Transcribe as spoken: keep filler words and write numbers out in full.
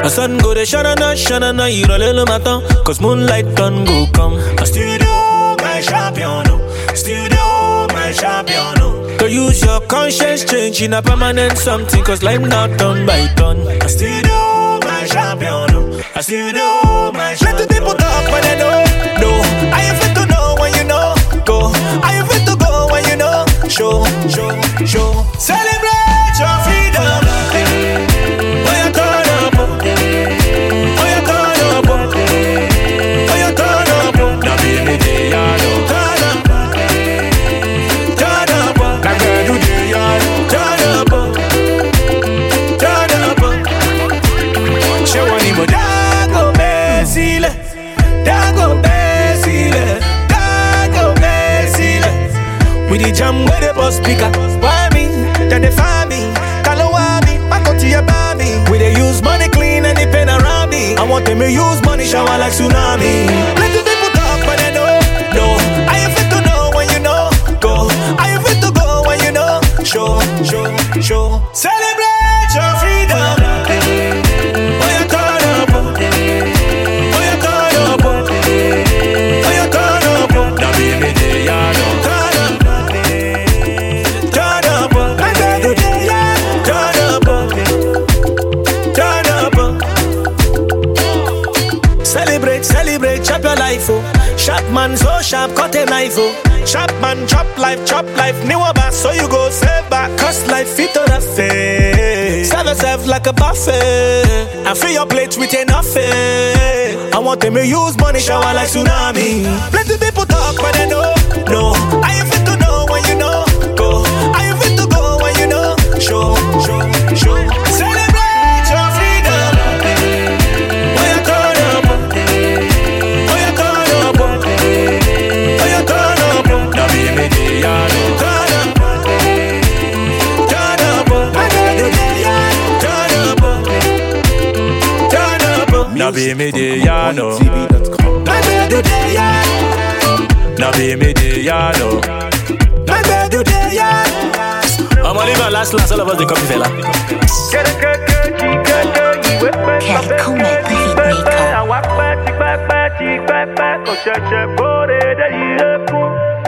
A sun go de shanana, shanana, il roule le matin, cause moonlight done go come. A studio, my champion, studio, my champion. To use your conscience, change in a permanent something, cause life not done by done. A studio, my champion, a studio, my champion. Let the people talk when they know, no. I ain't fit to know when you know, go. I ain't fit to go when you know, show, show, show. Celebrate your freedom. We the jam where the boss speaker. Why me? Then they find me. Kalo me. Back up to your baby. We they use money clean and they pen around me. I want them to use money shower like tsunami. Let the people talk but they know. No, I ain't fit to know when you know. Go. I ain't fit to go when you know. Show, show, show. Celebrate your freedom. Oh, you turn up. Oh, you turn up. Oh, you turn up. Now baby they are no. Celebrate, chop your life, oh. Sharp man, so sharp, cut a knife, oh. Sharp man, chop life, chop life. New bass, so you go save back. Cause life fit on the face. Serve yourself like a buffet. And fill your plate with enough faith. I want them to use money, shower like tsunami. Plenty people talk, but they know. No, I ain't fit to know when you know. Go, I ain't fit to go when you know. Show, show, show. Celebrate your freedom. Now be me the yano. Now be me the yano. I'm only my last last all of us the copy fella. Quel commettre hitmaker.